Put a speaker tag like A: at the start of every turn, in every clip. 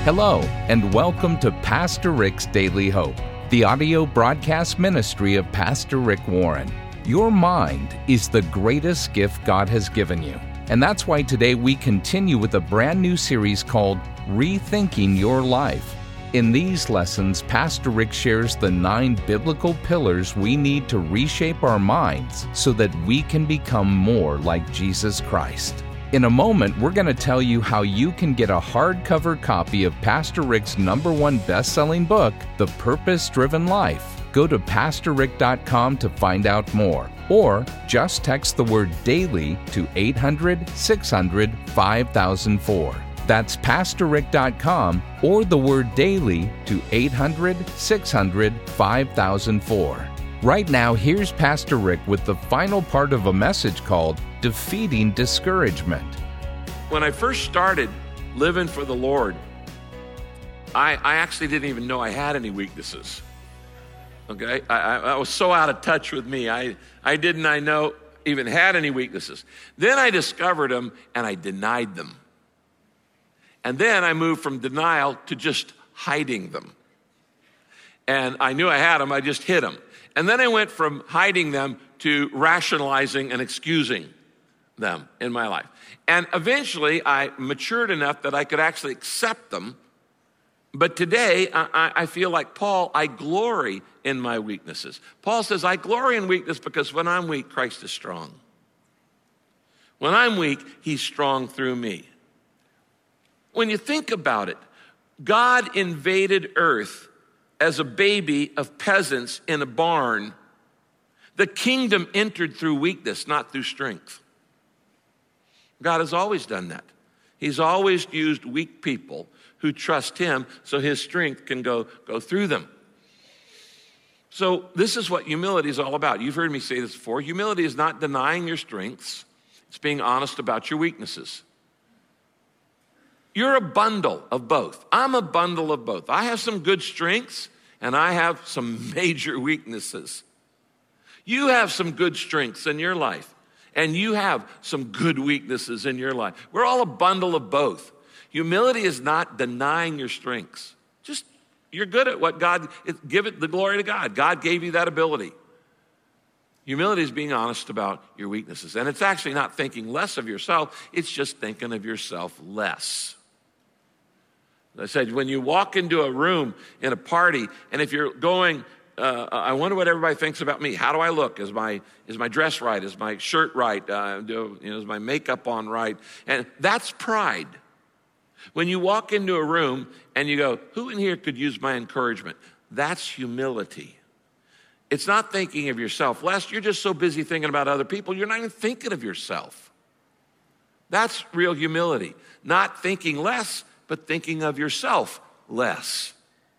A: Hello, and welcome to Pastor Rick's Daily Hope, the audio broadcast ministry of Pastor Rick Warren. Your mind is the greatest gift God has given you. And that's why today we continue with a brand new series called Rethinking Your Life. In these lessons, Pastor Rick shares the 9 biblical pillars we need to reshape our minds so that we can become more like Jesus Christ. In a moment, we're going to tell you how you can get a hardcover copy of Pastor Rick's #1 best-selling book, The Purpose-Driven Life. Go to PastorRick.com to find out more, or just text the word DAILY to 800-600-5004. That's PastorRick.com or the word DAILY to 800-600-5004. Right now, here's Pastor Rick with the final part of a message called Defeating Discouragement.
B: When I first started living for the Lord, I actually didn't even know I had any weaknesses. Okay? I was so out of touch with me. I didn't know even had any weaknesses. Then I discovered them and I denied them. And then I moved from denial to just hiding them. And I knew I had them, I just hid them. And then I went from hiding them to rationalizing and excusing them in my life. And eventually I matured enough that I could actually accept them. But today I feel like Paul, I glory in my weaknesses. Paul says, I glory in weakness because when I'm weak, Christ is strong. When I'm weak, he's strong through me. When you think about it, God invaded earth as a baby of peasants in a barn. The kingdom entered through weakness, not through strength. God has always done that. He's always used weak people who trust him so his strength can go through them. So this is what humility is all about. You've heard me say this before. Humility is not denying your strengths. It's being honest about your weaknesses. You're a bundle of both. I'm a bundle of both. I have some good strengths and I have some major weaknesses. You have some good strengths in your life and you have some good weaknesses in your life. We're all a bundle of both. Humility is not denying your strengths. Just, you're good at what God, give it the glory to God. God gave you that ability. Humility is being honest about your weaknesses. And it's actually not thinking less of yourself. It's just thinking of yourself less. I said, when you walk into a room in a party, and if you're going, I wonder what everybody thinks about me. How do I look? Is my dress right? Is my shirt right? Is my makeup on right? And that's pride. When you walk into a room and you go, who in here could use my encouragement? That's humility. It's not thinking of yourself less. You're just so busy thinking about other people, you're not even thinking of yourself. That's real humility. Not thinking less, but thinking of yourself less.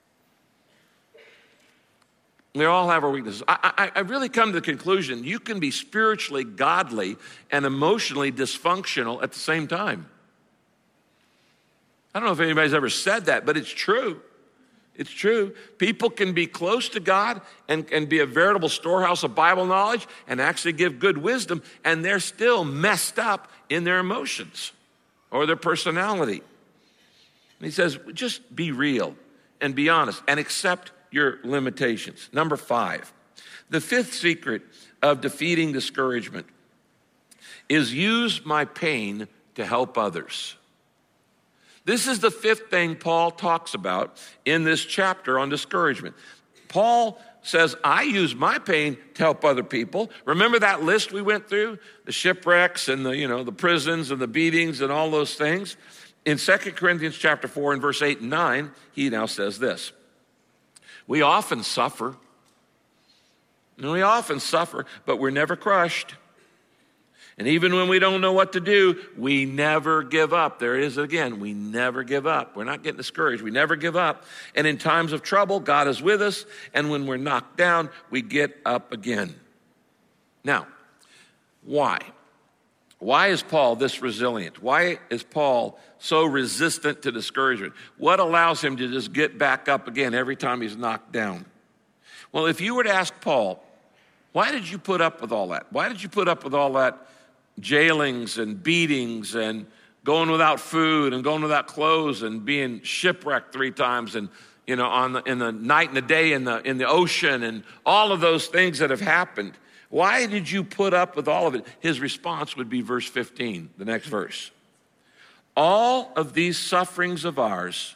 B: We all have our weaknesses. I really come to the conclusion you can be spiritually godly and emotionally dysfunctional at the same time. I don't know if anybody's ever said that, but it's true. It's true. People can be close to God and be a veritable storehouse of Bible knowledge and actually give good wisdom, and they're still messed up in their emotions or their personality. And he says, just be real and be honest and accept your limitations. Number 5, the 5th secret of defeating discouragement is use my pain to help others. This is the 5th thing Paul talks about in this chapter on discouragement. Paul says, I use my pain to help other people. Remember that list we went through? The shipwrecks and the prisons and the beatings and all those things? In 2 Corinthians chapter 4 and verse 8 and 9, he now says this. We often suffer. We often suffer, but we're never crushed. And even when we don't know what to do, we never give up. There it is again. We never give up. We're not getting discouraged. We never give up. And in times of trouble, God is with us. And when we're knocked down, we get up again. Now, why? Why is Paul this resilient? Why is Paul so resistant to discouragement? What allows him to just get back up again every time he's knocked down? Well, if you were to ask Paul, why did you put up with all that? Why did you put up with all that jailings and beatings and going without food and going without clothes and being shipwrecked 3 times and, in the night and the day in the ocean and all of those things that have happened. Why did you put up with all of it? His response would be verse 15, the next verse. All of these sufferings of ours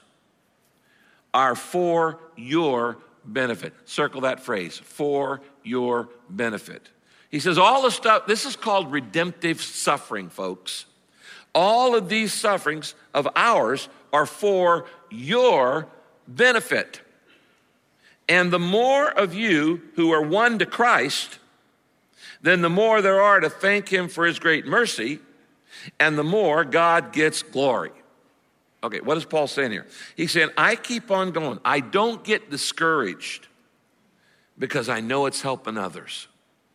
B: are for your benefit. Circle that phrase, for your benefit. He says all the stuff, this is called redemptive suffering, folks. All of these sufferings of ours are for your benefit. And the more of you who are won to Christ, then the more there are to thank him for his great mercy, and the more God gets glory. Okay, what is Paul saying here? He's saying, I keep on going. I don't get discouraged because I know it's helping others.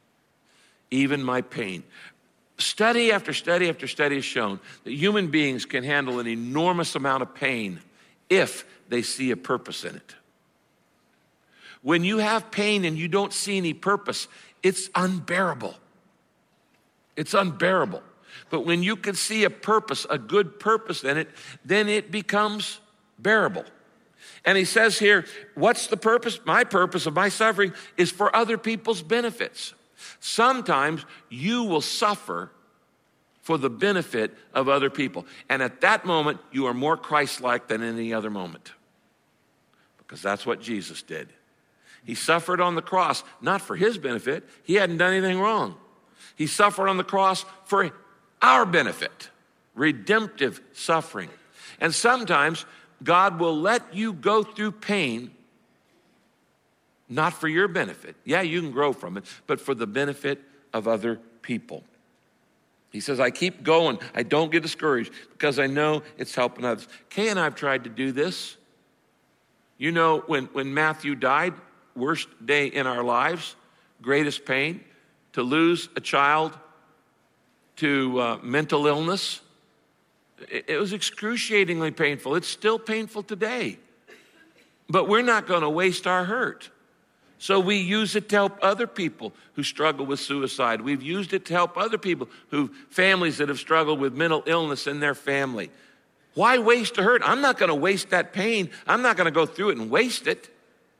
B: Even my pain. Study after study after study has shown that human beings can handle an enormous amount of pain if they see a purpose in it. When you have pain and you don't see any purpose, it's unbearable. It's unbearable. But when you can see a purpose, a good purpose in it, then it becomes bearable. And he says here, what's the purpose? My purpose of my suffering is for other people's benefits. Sometimes you will suffer for the benefit of other people. And at that moment, you are more Christ-like than any other moment. Because that's what Jesus did. He suffered on the cross, not for his benefit. He hadn't done anything wrong. He suffered on the cross for our benefit, redemptive suffering. And sometimes God will let you go through pain, not for your benefit. Yeah, you can grow from it, but for the benefit of other people. He says, I keep going. I don't get discouraged because I know it's helping others. Kay and I have tried to do this. You know, when Matthew died, worst day in our lives, greatest pain, to lose a child to mental illness, it was excruciatingly painful. It's still painful today. But we're not going to waste our hurt. So we use it to help other people who struggle with suicide. We've used it to help other people families that have struggled with mental illness in their family. Why waste a hurt? I'm not going to waste that pain. I'm not going to go through it and waste it.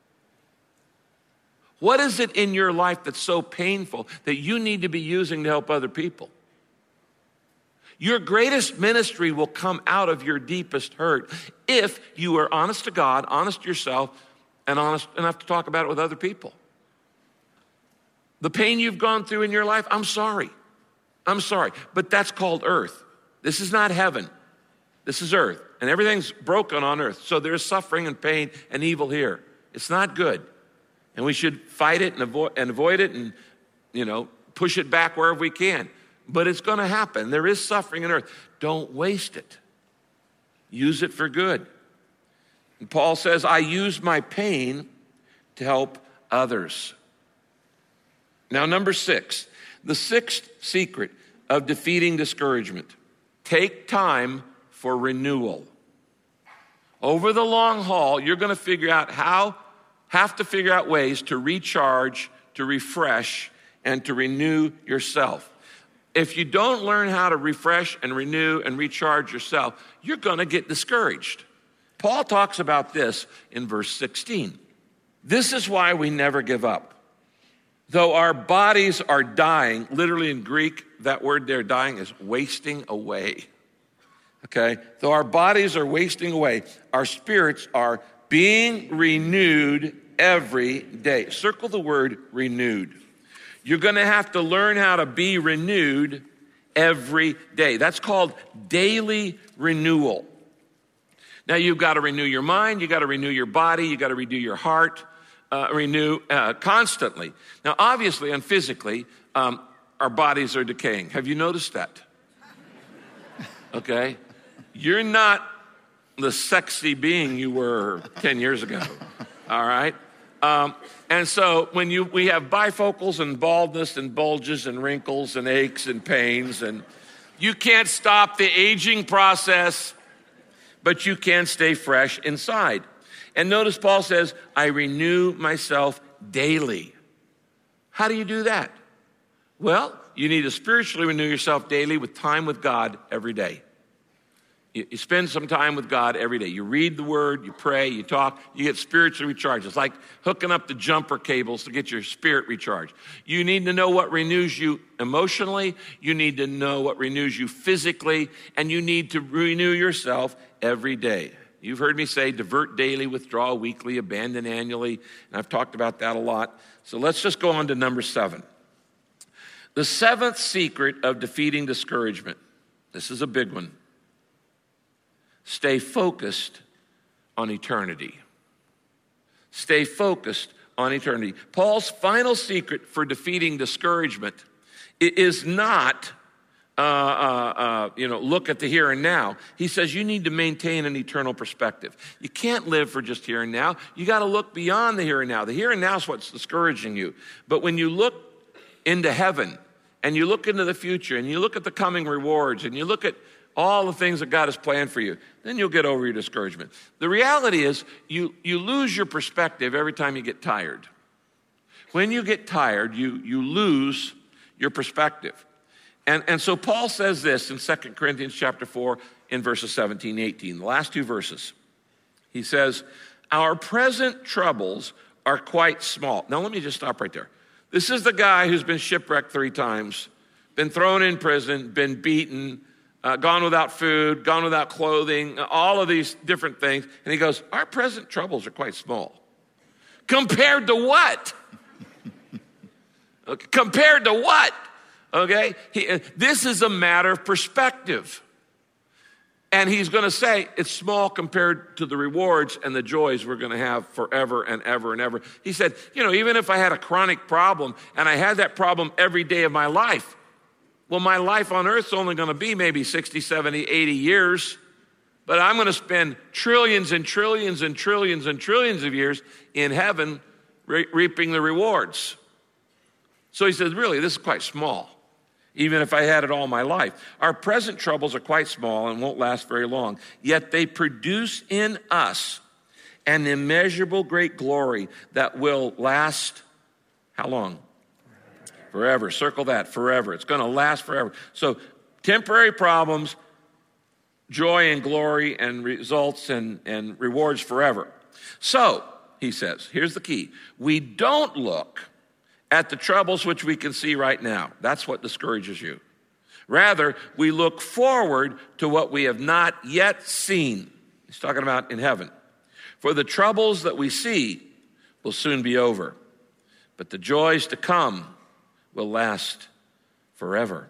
B: What is it in your life that's so painful that you need to be using to help other people? Your greatest ministry will come out of your deepest hurt if you are honest to God, honest to yourself, and honest enough to talk about it with other people. The pain you've gone through in your life, I'm sorry. I'm sorry. But that's called earth. This is not heaven. This is earth. And everything's broken on earth. So there's suffering and pain and evil here. It's not good. And we should fight it and avoid it and, push it back wherever we can. But it's going to happen. There is suffering on earth. Don't waste it. Use it for good. And Paul says, I use my pain to help others. Now, number 6, the 6th secret of defeating discouragement. Take time for renewal. Over the long haul, you're going to have to figure out ways to recharge, to refresh, and to renew yourself. If you don't learn how to refresh and renew and recharge yourself, you're going to get discouraged. Paul talks about this in verse 16. This is why we never give up. Though our bodies are dying, literally in Greek, that word there, dying, is wasting away. Okay? Though our bodies are wasting away, our spirits are being renewed every day. Circle the word renewed. You're going to have to learn how to be renewed every day. That's called daily renewal. Now, you've got to renew your mind. You've got to renew your body. You've got to renew your heart. Renew constantly. Now, obviously and physically, our bodies are decaying. Have you noticed that? Okay? You're not the sexy being you were 10 years ago. All right? And so when we have bifocals and baldness and bulges and wrinkles and aches and pains, and you can't stop the aging process, but you can stay fresh inside. And notice Paul says, I renew myself daily. How do you do that? Well, you need to spiritually renew yourself daily with time with God every day. You spend some time with God every day. You read the Word, you pray, you talk, you get spiritually recharged. It's like hooking up the jumper cables to get your spirit recharged. You need to know what renews you emotionally. You need to know what renews you physically. And you need to renew yourself every day. You've heard me say divert daily, withdraw weekly, abandon annually. And I've talked about that a lot. So let's just go on to number 7. The 7th secret of defeating discouragement. This is a big one. Stay focused on eternity. Stay focused on eternity. Paul's final secret for defeating discouragement is not, look at the here and now. He says you need to maintain an eternal perspective. You can't live for just here and now. You got to look beyond the here and now. The here and now is what's discouraging you. But when you look into heaven and you look into the future and you look at the coming rewards and you look at all the things that God has planned for you, then you'll get over your discouragement. The reality is you lose your perspective every time you get tired. When you get tired, you lose your perspective. And so Paul says this in 2 Corinthians chapter 4 in verses 17, 18, the last 2 verses. He says, our present troubles are quite small. Now let me just stop right there. This is the guy who's been shipwrecked 3 times, been thrown in prison, been beaten, gone without food, gone without clothing, all of these different things. And he goes, our present troubles are quite small. Compared to what? Okay, compared to what? Okay? This is a matter of perspective. And he's going to say it's small compared to the rewards and the joys we're going to have forever and ever and ever. He said, even if I had a chronic problem and I had that problem every day of my life, well, my life on earth is only going to be maybe 60, 70, 80 years, but I'm going to spend trillions and trillions and trillions and trillions of years in heaven reaping the rewards. So he says, really, this is quite small, even if I had it all my life. Our present troubles are quite small and won't last very long, yet they produce in us an immeasurable great glory that will last, how long? Forever. Circle that, forever. It's going to last forever. So temporary problems, joy and glory and results and rewards forever. So, he says, here's the key. We don't look at the troubles which we can see right now. That's what discourages you. Rather, we look forward to what we have not yet seen. He's talking about in heaven. For the troubles that we see will soon be over, but the joys to come will last forever.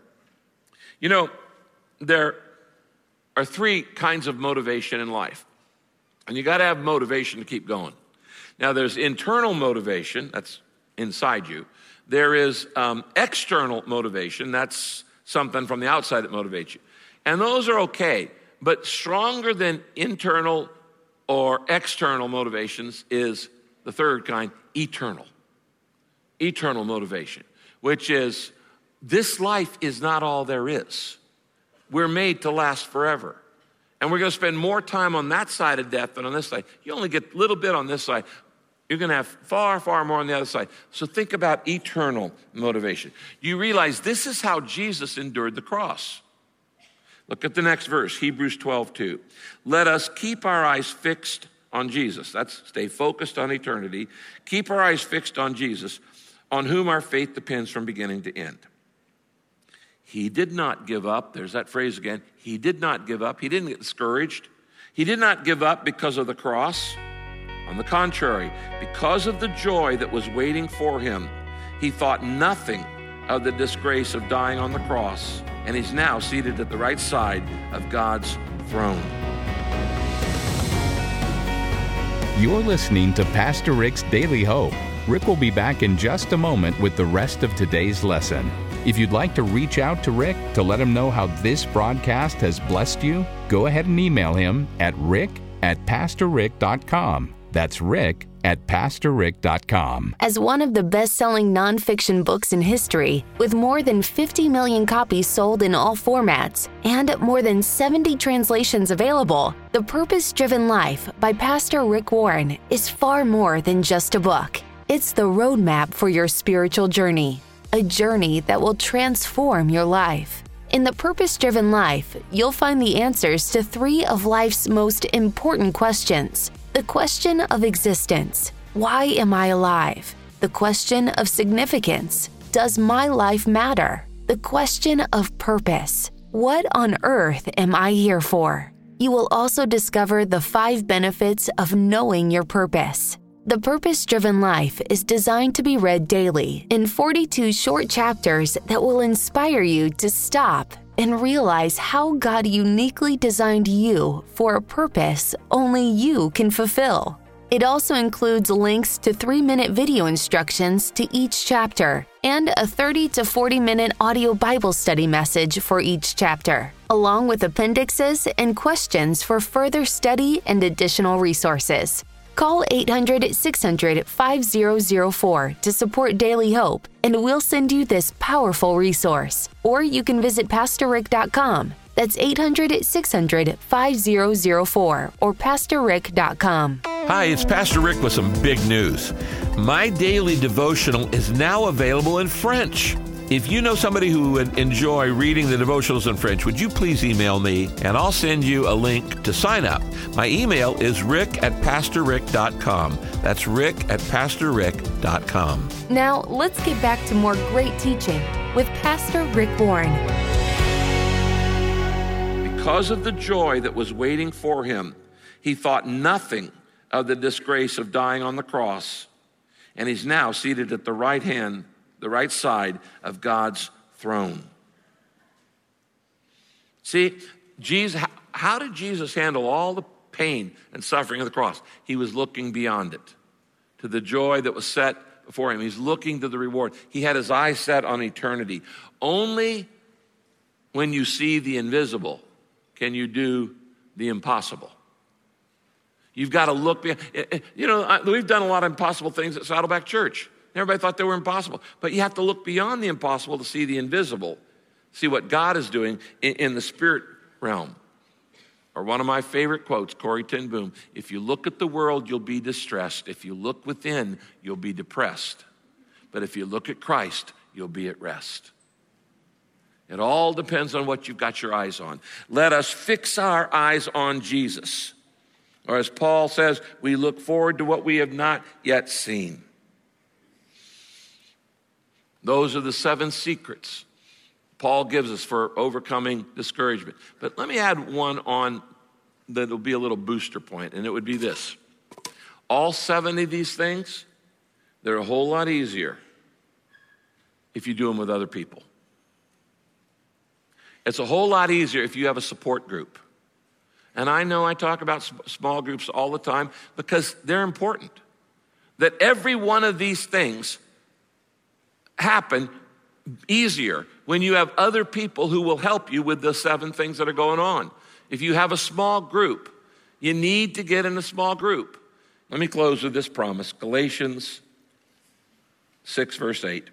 B: There are 3 kinds of motivation in life. And you got to have motivation to keep going. Now, there's internal motivation, that's inside you. There is external motivation, that's something from the outside that motivates you. And those are okay, but stronger than internal or external motivations is the 3rd kind, eternal. Eternal motivation. Which is, this life is not all there is. We're made to last forever. And we're going to spend more time on that side of death than on this side. You only get a little bit on this side. You're going to have far, far more on the other side. So think about eternal motivation. You realize this is how Jesus endured the cross. Look at the next verse, Hebrews 12:2. Let us keep our eyes fixed on Jesus. That's stay focused on eternity. Keep our eyes fixed on Jesus, on whom our faith depends from beginning to end. He did not give up. There's that phrase again. He did not give up. He didn't get discouraged. He did not give up because of the cross. On the contrary, because of the joy that was waiting for him, he thought nothing of the disgrace of dying on the cross, and he's now seated at the right side of God's throne.
A: You're listening to Pastor Rick's Daily Hope. Rick will be back in just a moment with the rest of today's lesson. If you'd like to reach out to Rick to let him know how this broadcast has blessed you, go ahead and email him at rick@pastorrick.com. That's rick@pastorrick.com.
C: As one of the best-selling nonfiction books in history, with more than 50 million copies sold in all formats and more than 70 translations available, The Purpose-Driven Life by Pastor Rick Warren is far more than just a book. It's the roadmap for your spiritual journey, a journey that will transform your life. In The Purpose-Driven Life, you'll find the answers to 3 of life's most important questions. The question of existence: why am I alive? The question of significance: does my life matter? The question of purpose: what on earth am I here for? You will also discover the 5 benefits of knowing your purpose. The Purpose-Driven Life is designed to be read daily in 42 short chapters that will inspire you to stop and realize how God uniquely designed you for a purpose only you can fulfill. It also includes links to 3-minute video instructions to each chapter and a 30 to 40-minute audio Bible study message for each chapter, along with appendixes and questions for further study and additional resources. Call 800-600-5004 to support Daily Hope, and we'll send you this powerful resource. Or you can visit PastorRick.com. That's 800-600-5004 or PastorRick.com.
B: Hi, it's Pastor Rick with some big news. My daily devotional is now available in French. If you know somebody who would enjoy reading the devotionals in French, would you please email me and I'll send you a link to sign up. My email is rick@pastorrick.com. That's rick@pastorrick.com.
C: Now, let's get back to more great teaching with Pastor Rick Warren.
B: Because of the joy that was waiting for him, he thought nothing of the disgrace of dying on the cross, and he's now seated at the right side of God's throne. See, how did Jesus handle all the pain and suffering of the cross? He was looking beyond it to the joy that was set before him. He's looking to the reward. He had his eyes set on eternity. Only when you see the invisible can you do the impossible. You've got to look beyond. We've done a lot of impossible things at Saddleback Church. Everybody thought they were impossible. But you have to look beyond the impossible to see the invisible, see what God is doing in the spirit realm. Or one of my favorite quotes, Corrie ten Boom: if you look at the world, you'll be distressed. If you look within, you'll be depressed. But if you look at Christ, you'll be at rest. It all depends on what you've got your eyes on. Let us fix our eyes on Jesus. Or as Paul says, we look forward to what we have not yet seen. Those are the 7 secrets Paul gives us for overcoming discouragement. But let me add one on that will be a little booster point, and it would be this. All 7 of these things, they're a whole lot easier if you do them with other people. It's a whole lot easier if you have a support group. And I know I talk about small groups all the time because they're important. That every one of these things happen easier when you have other people who will help you with the 7 things that are going on. If you have a small group, you need to get in a small group. Let me close with this promise. Galatians 6, verse 8.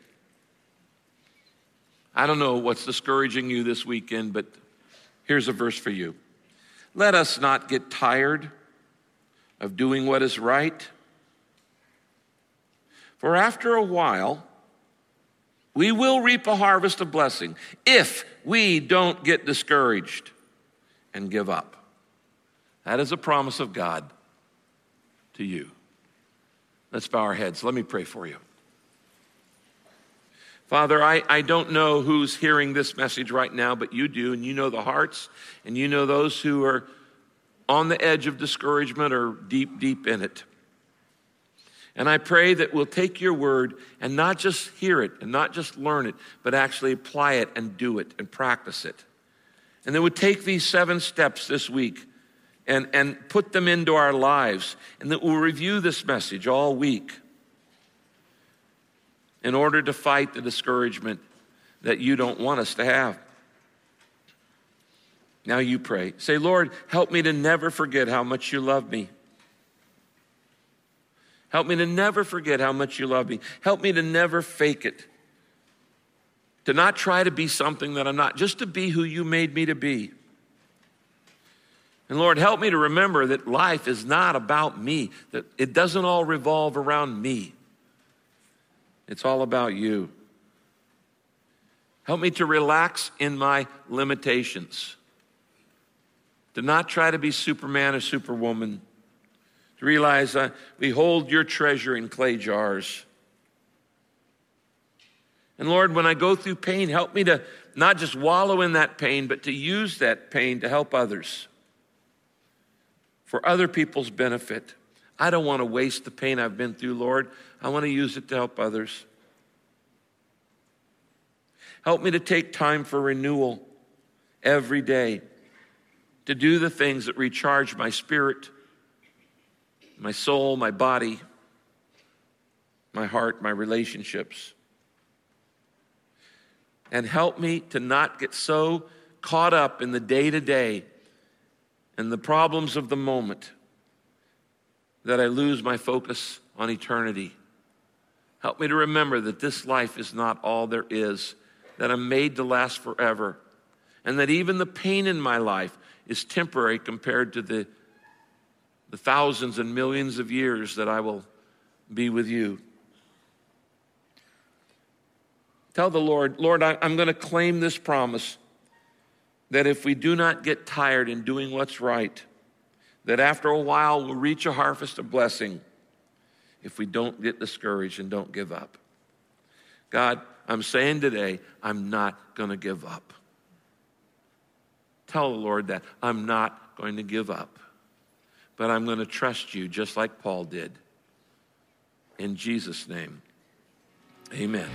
B: I don't know what's discouraging you this weekend, but here's a verse for you. Let us not get tired of doing what is right, for after a while, we will reap a harvest of blessing if we don't get discouraged and give up. That is a promise of God to you. Let's bow our heads. Let me pray for you. Father, I don't know who's hearing this message right now, but you do, and you know the hearts, and you know those who are on the edge of discouragement or deep, deep in it. And I pray that we'll take your word and not just hear it and not just learn it, but actually apply it and do it and practice it. And then we'll take these 7 steps this week and put them into our lives, and that we'll review this message all week in order to fight the discouragement that you don't want us to have. Now you pray. Say, Lord, help me to never forget how much you love me. Help me to never forget how much you love me. Help me to never fake it. To not try to be something that I'm not, just to be who you made me to be. And Lord, help me to remember that life is not about me, that it doesn't all revolve around me. It's all about you. Help me to relax in my limitations, to not try to be Superman or Superwoman, to realize we hold your treasure in clay jars. And Lord, when I go through pain, help me to not just wallow in that pain, but to use that pain to help others, for other people's benefit. I don't want to waste the pain I've been through, Lord. I want to use it to help others. Help me to take time for renewal every day, to do the things that recharge my spirit, my soul, my body, my heart, my relationships. And help me to not get so caught up in the day-to-day and the problems of the moment that I lose my focus on eternity. Help me to remember that this life is not all there is, that I'm made to last forever, and that even the pain in my life is temporary compared to the thousands and millions of years that I will be with you. Tell the Lord, Lord, I'm going to claim this promise that if we do not get tired in doing what's right, that after a while we'll reach a harvest of blessing if we don't get discouraged and don't give up. God, I'm saying today, I'm not going to give up. Tell the Lord that I'm not going to give up, but I'm going to trust you just like Paul did. In Jesus' name, amen.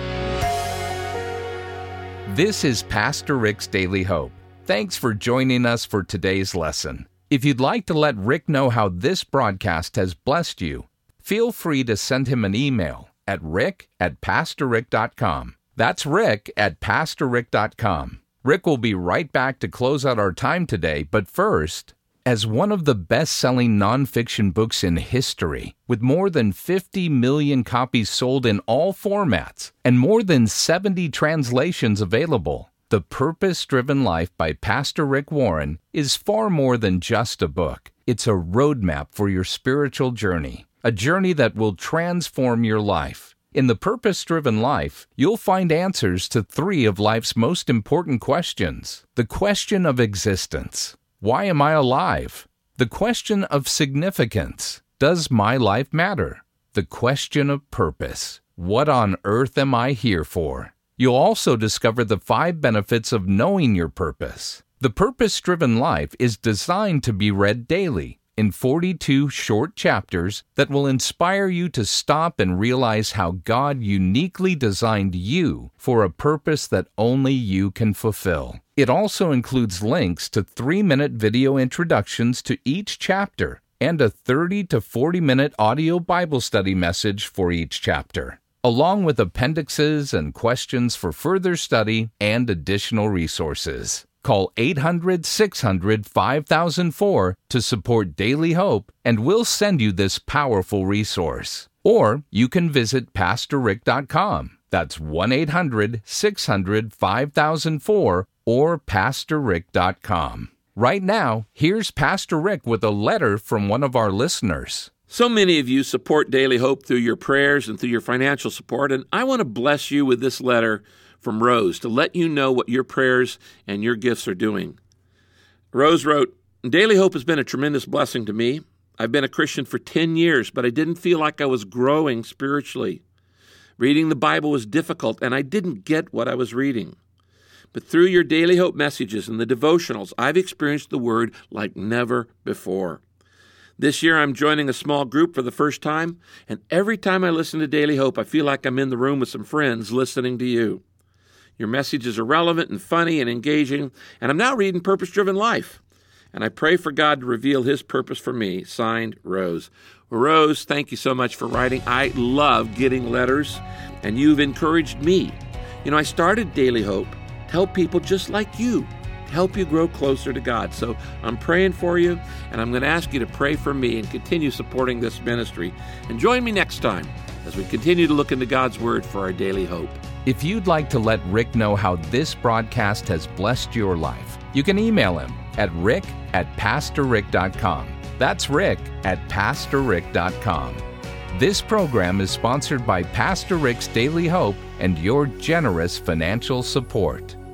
A: This is Pastor Rick's Daily Hope. Thanks for joining us for today's lesson. If you'd like to let Rick know how this broadcast has blessed you, feel free to send him an email at rick@pastorrick.com. That's rick@pastorrick.com. Rick will be right back to close out our time today, but first, as one of the best-selling nonfiction books in history, with more than 50 million copies sold in all formats and more than 70 translations available, The Purpose-Driven Life by Pastor Rick Warren is far more than just a book. It's a roadmap for your spiritual journey, a journey that will transform your life. In The Purpose-Driven Life, you'll find answers to 3 of life's most important questions. The question of existence. Why am I alive? The question of significance. Does my life matter? The question of purpose. What on earth am I here for? You'll also discover the 5 benefits of knowing your purpose. The Purpose-Driven Life is designed to be read daily in 42 short chapters that will inspire you to stop and realize how God uniquely designed you for a purpose that only you can fulfill. It also includes links to 3-minute video introductions to each chapter and a 30 to 40-minute audio Bible study message for each chapter, along with appendixes and questions for further study and additional resources. Call 800-600-5004 to support Daily Hope, and we'll send you this powerful resource. Or you can visit PastorRick.com. That's 1-800-600-5004 or PastorRick.com. Right now, here's Pastor Rick with a letter from one of our listeners.
B: So many of you support Daily Hope through your prayers and through your financial support, and I want to bless you with this letter from Rose to let you know what your prayers and your gifts are doing. Rose wrote, Daily Hope has been a tremendous blessing to me. I've been a Christian for 10 years, but I didn't feel like I was growing spiritually. Reading the Bible was difficult, and I didn't get what I was reading. But through your Daily Hope messages and the devotionals, I've experienced the Word like never before. This year, I'm joining a small group for the first time, and every time I listen to Daily Hope, I feel like I'm in the room with some friends listening to you. Your messages are relevant and funny and engaging, and I'm now reading Purpose-Driven Life. And I pray for God to reveal His purpose for me. Signed, Rose. Rose, thank you so much for writing. I love getting letters, and you've encouraged me. You know, I started Daily Hope to help people just like you, to help you grow closer to God. So I'm praying for you, and I'm going to ask you to pray for me and continue supporting this ministry. And join me next time as we continue to look into God's Word for our daily hope.
A: If you'd like to let Rick know how this broadcast has blessed your life, you can email him at rick@pastorrick.com. That's rick@pastorrick.com. This program is sponsored by Pastor Rick's Daily Hope and your generous financial support.